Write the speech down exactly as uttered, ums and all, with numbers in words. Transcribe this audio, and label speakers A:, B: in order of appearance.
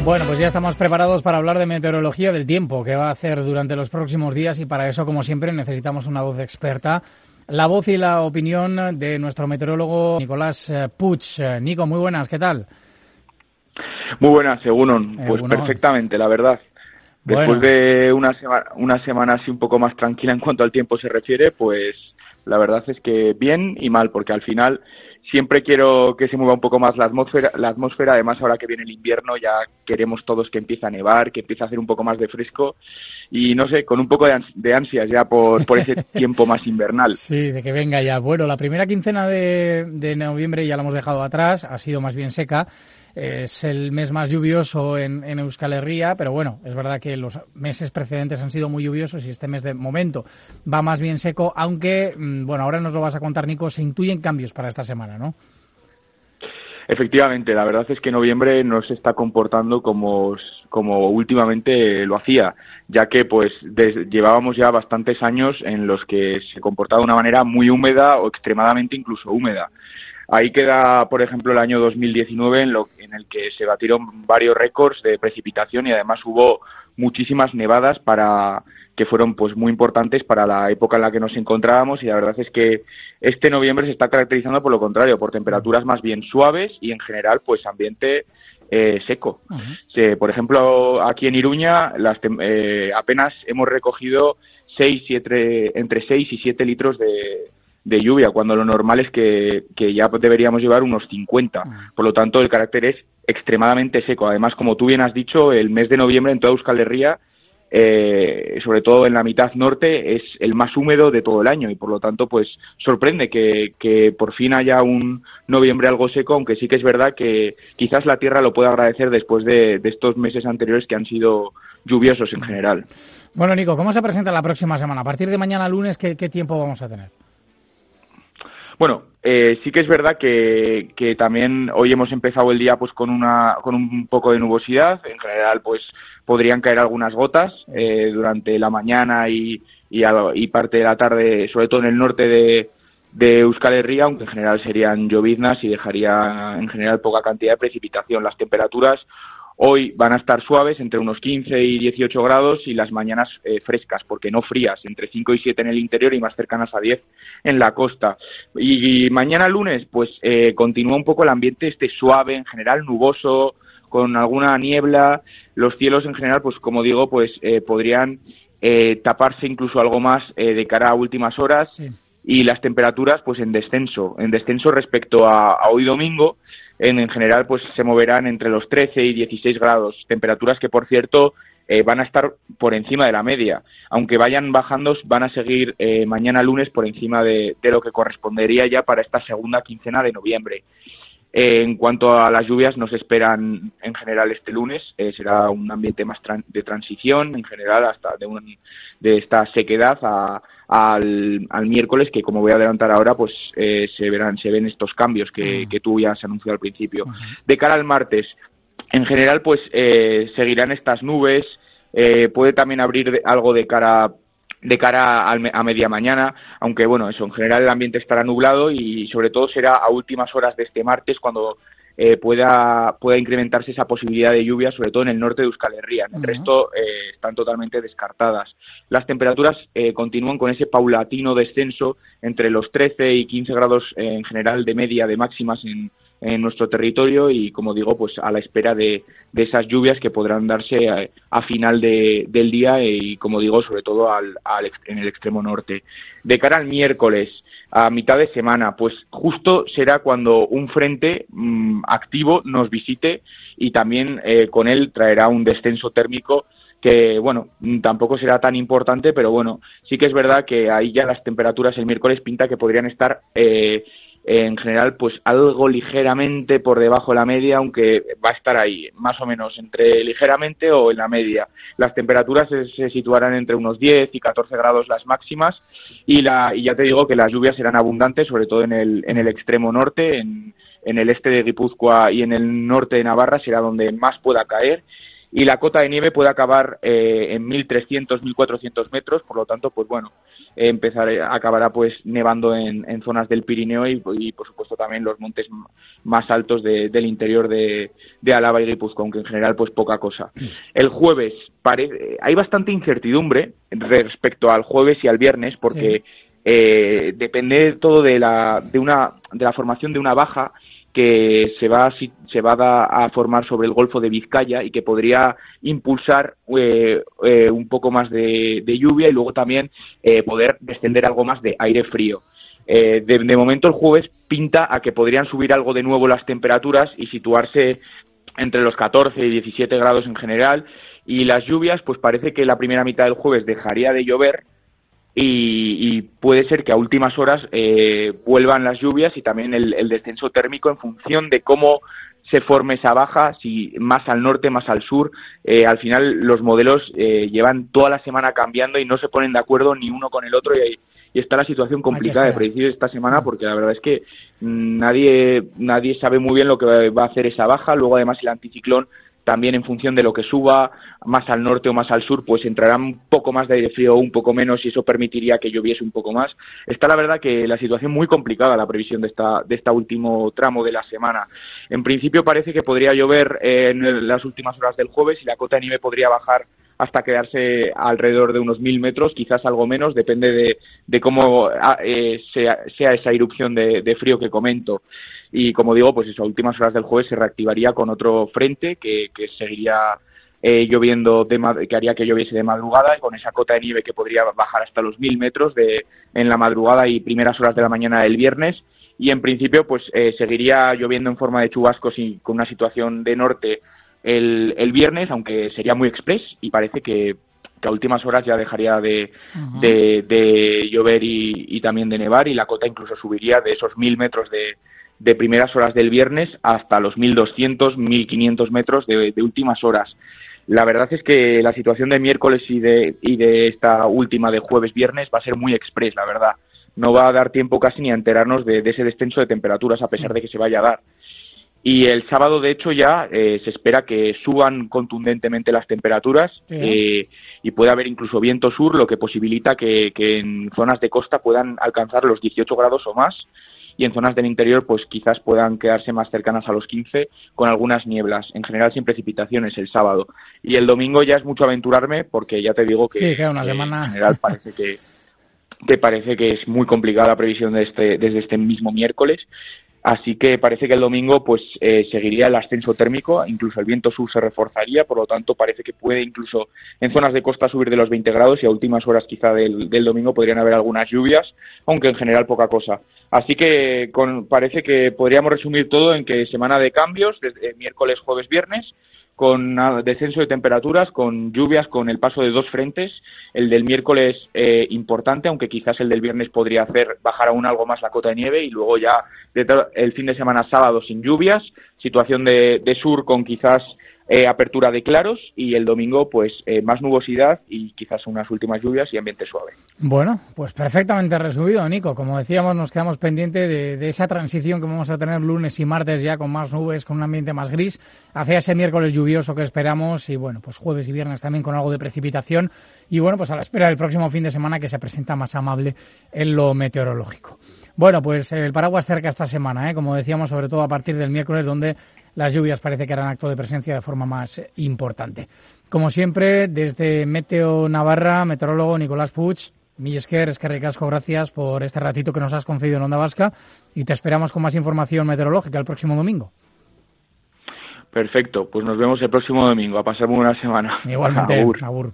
A: Bueno, pues ya estamos preparados para hablar de meteorología, del tiempo que va a hacer durante los próximos días, y para eso, como siempre, necesitamos una voz experta. La voz y la opinión de nuestro meteorólogo Nicolás Puig. Nico, muy buenas, ¿qué tal?
B: Muy buenas, Egunon. Pues
A: Egunon.
B: Perfectamente, la verdad. Después bueno. de una semana, una semana así un poco más tranquila en cuanto al tiempo se refiere, pues la verdad es que bien y mal, porque al final siempre quiero que se mueva un poco más la atmósfera, la atmósfera. Además, ahora que viene el invierno, ya queremos todos que empiece a nevar, que empiece a hacer un poco más de fresco y, no sé, con un poco de, ans- de ansias ya por, por ese tiempo más invernal.
A: Sí, de que venga ya. Bueno, la primera quincena de, de noviembre ya la hemos dejado atrás, ha sido más bien seca. Es el mes más lluvioso en, en Euskal Herria, pero bueno, es verdad que los meses precedentes han sido muy lluviosos y este mes de momento va más bien seco, aunque, bueno, ahora nos lo vas a contar, Nico, se intuyen cambios para esta semana, ¿no?
B: Efectivamente, la verdad es que noviembre no se está comportando como, como últimamente lo hacía, ya que pues des, llevábamos ya bastantes años en los que se comportaba de una manera muy húmeda o extremadamente incluso húmeda. Ahí queda, por ejemplo, el año dos mil diecinueve, en, lo, en el que se batieron varios récords de precipitación y además hubo muchísimas nevadas para que fueron pues muy importantes para la época en la que nos encontrábamos, y la verdad es que este noviembre se está caracterizando por lo contrario, por temperaturas más bien suaves y en general pues ambiente eh, seco. Uh-huh. Se, por ejemplo, aquí en Iruña las eh, apenas hemos recogido seis, siete, entre seis y siete litros de de lluvia, cuando lo normal es que, que ya deberíamos llevar unos cincuenta. Por lo tanto, el carácter es extremadamente seco. Además, como tú bien has dicho, el mes de noviembre en toda Euskal Herria, eh, sobre todo en la mitad norte, es el más húmedo de todo el año y, por lo tanto, pues sorprende que, que por fin haya un noviembre algo seco, aunque sí que es verdad que quizás la tierra lo pueda agradecer después de, de estos meses anteriores que han sido lluviosos en general.
A: Bueno, Nico, ¿cómo se presenta la próxima semana? A partir de mañana lunes, ¿qué, qué tiempo vamos a tener?
B: Bueno, eh, sí que es verdad que, que también hoy hemos empezado el día pues con una con un poco de nubosidad. En general, pues podrían caer algunas gotas eh, durante la mañana y, y, a, y parte de la tarde, sobre todo en el norte de, de Euskal Herria, aunque en general serían lloviznas y dejaría en general poca cantidad de precipitación. Las temperaturas hoy van a estar suaves, entre unos quince y dieciocho grados, y las mañanas eh, frescas, porque no frías, entre cinco y siete en el interior y más cercanas a diez en la costa. Y, y mañana lunes, pues eh, continúa un poco el ambiente este suave, en general nuboso, con alguna niebla. Los cielos en general, pues como digo, pues eh, podrían eh, taparse incluso algo más eh, de cara a últimas horas. Sí. Y las temperaturas, pues en descenso, en descenso respecto a, a hoy domingo. En, en general, pues se moverán entre los trece y dieciséis grados, temperaturas que, por cierto, eh, van a estar por encima de la media. Aunque vayan bajando, van a seguir eh, mañana lunes por encima de, de lo que correspondería ya para esta segunda quincena de noviembre. Eh, en cuanto a las lluvias, nos esperan en general este lunes, eh, será un ambiente más tran- de transición, en general, hasta de, un, de esta sequedad a Al, al miércoles, que como voy a adelantar ahora, pues eh, se verán, se ven estos cambios que, que tú ya has anunciado al principio. Uh-huh. De cara al martes, en general, pues eh, seguirán estas nubes, eh, puede también abrir de, algo de cara de cara a, a media mañana, aunque bueno, eso, en general el ambiente estará nublado y sobre todo será a últimas horas de este martes cuando Eh, pueda pueda incrementarse esa posibilidad de lluvia, sobre todo en el norte de Euskal Herria. En el uh-huh. resto eh, están totalmente descartadas. Las temperaturas eh, continúan con ese paulatino descenso entre los trece y quince grados eh, en general de media de máximas en, en nuestro territorio y, como digo, pues a la espera de, de esas lluvias que podrán darse a, a final de, del día y, como digo, sobre todo al, al, en el extremo norte. De cara al miércoles, a mitad de semana, pues justo será cuando un frente mmm, activo nos visite y también eh, con él traerá un descenso térmico que, bueno, tampoco será tan importante, pero bueno, sí que es verdad que ahí ya las temperaturas el miércoles pinta que podrían estar eh, en general pues algo ligeramente por debajo de la media, aunque va a estar ahí, más o menos entre ligeramente o en la media. Las temperaturas se, se situarán entre unos diez y catorce grados las máximas y, la, y ya te digo que las lluvias serán abundantes, sobre todo en el, en el extremo norte, en, en el este de Guipúzcoa y en el norte de Navarra será donde más pueda caer. y la cota de nieve puede acabar eh, en mil trescientos, mil cuatrocientos metros, por lo tanto, pues bueno, eh, empezar, acabará pues nevando en, en zonas del Pirineo y, y, por supuesto, también los montes más altos de, del interior de, de Álava y Guipúzcoa, aunque en general, pues poca cosa. El jueves parece, hay bastante incertidumbre respecto al jueves y al viernes, porque sí. eh, depende todo de la, de una, de la formación de una baja que se va, se va a formar sobre el Golfo de Vizcaya y que podría impulsar eh, eh, un poco más de, de lluvia y luego también eh, poder descender algo más de aire frío. Eh, de, de momento el jueves pinta a que podrían subir algo de nuevo las temperaturas y situarse entre los catorce y diecisiete grados en general, y las lluvias, pues parece que la primera mitad del jueves dejaría de llover, Y, y puede ser que a últimas horas eh, vuelvan las lluvias y también el, el descenso térmico en función de cómo se forme esa baja, si más al norte, más al sur. Eh, al final los modelos eh, llevan toda la semana cambiando y no se ponen de acuerdo ni uno con el otro, y, y está la situación complicada de predecir esta semana, porque la verdad es que nadie, nadie sabe muy bien lo que va a hacer esa baja. Luego además el anticiclón también, en función de lo que suba más al norte o más al sur, pues entrará un poco más de aire frío o un poco menos, y eso permitiría que lloviese un poco más. Está la verdad que la situación muy complicada, la previsión de esta de este último tramo de la semana. En principio parece que podría llover en las últimas horas del jueves y la cota de nieve podría bajar hasta quedarse alrededor de unos mil metros, quizás algo menos, depende de, de cómo eh, sea, sea esa irrupción de, de frío que comento. Y como digo, pues eso, a últimas horas del jueves se reactivaría con otro frente que, que seguiría eh, lloviendo, de, que haría que lloviese de madrugada, y con esa cota de nieve que podría bajar hasta los mil metros de, en la madrugada y primeras horas de la mañana del viernes. Y en principio pues eh, seguiría lloviendo en forma de chubascos y con una situación de norte el, el viernes, aunque sería muy express, y parece que, que a últimas horas ya dejaría de, uh-huh. de, de llover y, y también de nevar, y la cota incluso subiría de esos mil metros de de primeras horas del viernes hasta los mil doscientos, mil quinientos metros de, de últimas horas. La verdad es que la situación de miércoles y de, y de esta última de jueves-viernes va a ser muy express, la verdad. No va a dar tiempo casi ni a enterarnos de, de ese descenso de temperaturas, a pesar de que se vaya a dar. Y el sábado, de hecho, ya eh, se espera que suban contundentemente las temperaturas, sí. eh, y puede haber incluso viento sur, lo que posibilita que, que en zonas de costa puedan alcanzar los dieciocho grados o más, y en zonas del interior pues quizás puedan quedarse más cercanas a los quince, con algunas nieblas, en general sin precipitaciones el sábado. Y el domingo ya es mucho aventurarme, porque ya te digo que,
A: sí, que una
B: que
A: semana...
B: en general parece que, que parece que es muy complicada la previsión de este, desde este mismo miércoles. Así que parece que el domingo pues eh, seguiría el ascenso térmico, incluso el viento sur se reforzaría, por lo tanto parece que puede incluso en zonas de costa subir de los veinte grados, y a últimas horas quizá del, del domingo podrían haber algunas lluvias, aunque en general poca cosa. Así que con, parece que podríamos resumir todo en que semana de cambios, desde miércoles, jueves, viernes, con descenso de temperaturas, con lluvias, con el paso de dos frentes. El del miércoles eh, importante, aunque quizás el del viernes podría hacer bajar aún algo más la cota de nieve, y luego ya el fin de semana sábado sin lluvias, situación de, de sur con quizás eh, apertura de claros, y el domingo pues eh, más nubosidad y quizás unas últimas lluvias y ambiente suave.
A: Bueno, pues perfectamente resumido, Nico. Como decíamos, nos quedamos pendientes de, de esa transición que vamos a tener lunes y martes, ya con más nubes, con un ambiente más gris, hacia ese miércoles lluvioso que esperamos, y bueno, pues jueves y viernes también con algo de precipitación, y bueno, pues a la espera del próximo fin de semana, que se presenta más amable en lo meteorológico. Bueno, pues el paraguas cerca esta semana, ¿eh? Como decíamos, sobre todo a partir del miércoles, donde las lluvias parece que harán acto de presencia de forma más importante. Como siempre, desde Meteo Navarra, meteorólogo Nicolás Puig, mil esker, eskerrik asko, gracias por este ratito que nos has concedido en Onda Vasca, y te esperamos con más información meteorológica el próximo domingo.
B: Perfecto, pues nos vemos el próximo domingo. A pasar muy buena semana.
A: Igualmente, agur. agur.